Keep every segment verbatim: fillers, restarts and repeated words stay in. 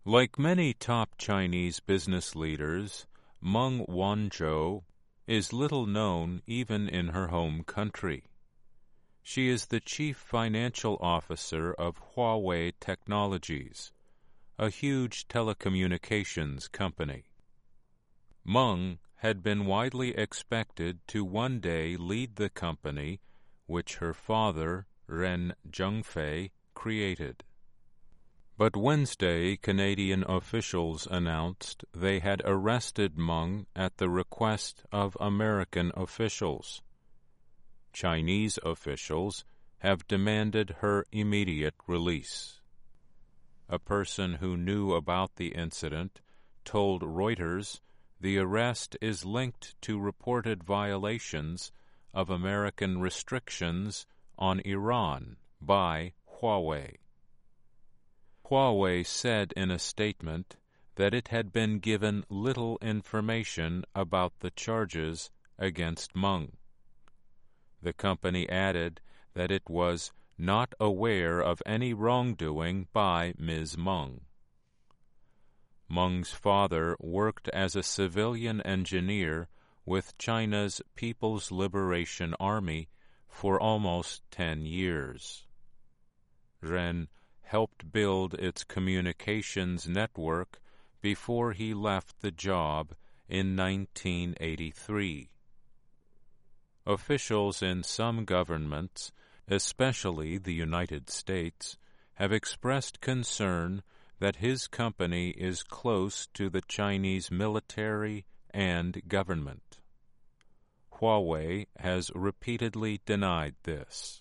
Like many top Chinese business leaders, Meng Wanzhou is little known even in her home country. She is the chief financial officer of Huawei Technologies, a huge telecommunications company. Meng had been widely expected to one day lead the company which her father, Ren Zhengfei, created. But Wednesday, Canadian officials announced they had arrested Meng at the request of American officials. Chinese officials have demanded her immediate release. A person who knew about the incident told Reuters the arrest is linked to reported violations of American restrictions on Iran by Huawei. Huawei said in a statement that it had been given little information about the charges against Meng. The company added that it was not aware of any wrongdoing by Miz Meng. Meng's father worked as a civilian engineer with China's People's Liberation Army for almost ten years. Ren helped build its communications network before he left the job in nineteen eighty-three. Officials in some governments, especially the United States, have expressed concern that his company is close to the Chinese military and government. Huawei has repeatedly denied this.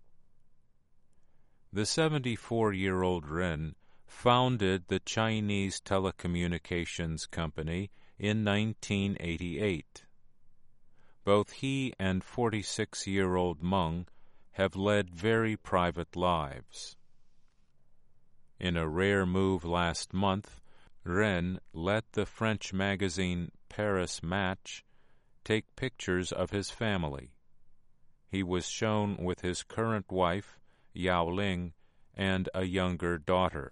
The seventy-four-year-old Ren founded the Chinese telecommunications company in nineteen eighty-eight. Both he and forty-six-year-old Meng have led very private lives. In a rare move last month, Ren let the French magazine Paris Match take pictures of his family. He was shown with his current wife, Yao Ling, and a younger daughter.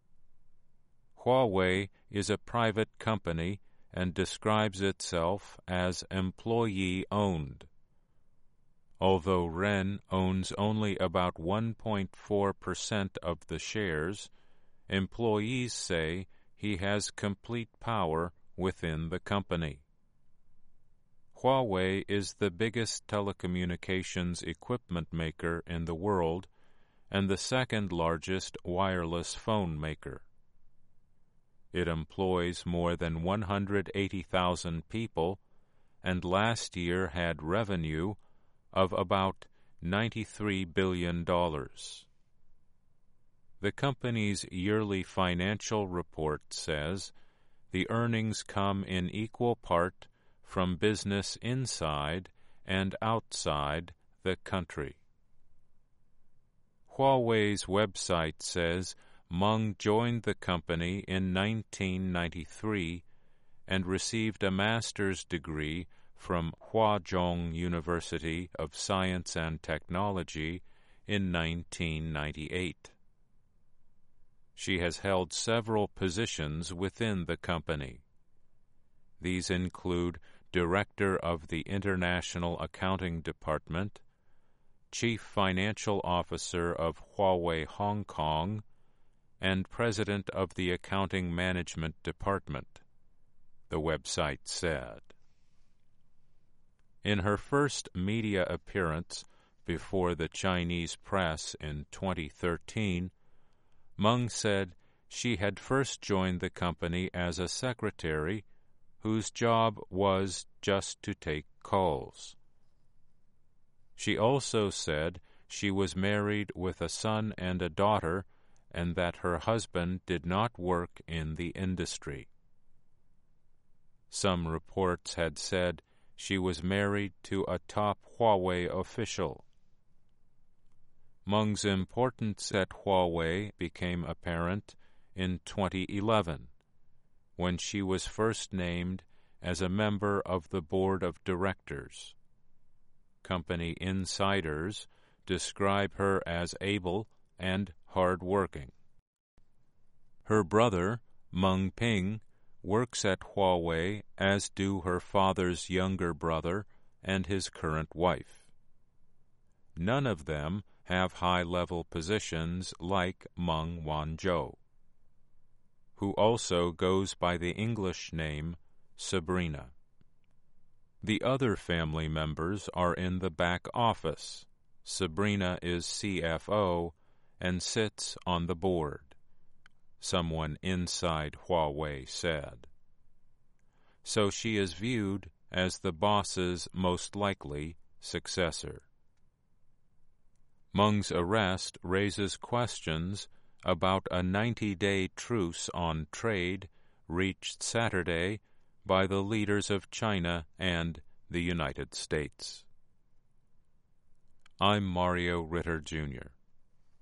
Huawei is a private company and describes itself as employee-owned. Although Ren owns only about one point four percent of the shares, employees say he has complete power within the company. Huawei is the biggest telecommunications equipment maker in the world and the second largest wireless phone maker. It employs more than one hundred eighty thousand people and last year had revenue of about ninety-three billion dollars. The company's yearly financial report says the earnings come in equal part from business inside and outside the country. Huawei's website says Meng joined the company in nineteen ninety-three and received a master's degree from Huazhong University of Science and Technology in nineteen ninety-eight. She has held several positions within the company. These include Director of the International Accounting Department, Chief Financial Officer of Huawei Hong Kong, and President of the Accounting Management Department, the website said. In her first media appearance before the Chinese press in twenty thirteen, Meng said she had first joined the company as a secretary whose job was just to take calls. She also said she was married with a son and a daughter and that her husband did not work in the industry. Some reports had said she was married to a top Huawei official. Meng's importance at Huawei became apparent in twenty eleven, when she was first named as a member of the board of directors. Company insiders describe her as able and hard-working. Her brother, Meng Ping works at Huawei, as do her father's younger brother and his current wife. None of them have high-level positions like Meng Wanzhou, who also goes by the English name Sabrina. The other family members are in the back office. Sabrina is C F O and sits on the board, someone inside Huawei said. So she is viewed as the boss's most likely successor. Meng's arrest raises questions about a ninety-day truce on trade reached Saturday by the leaders of China and the United States. I'm Mario Ritter, Junior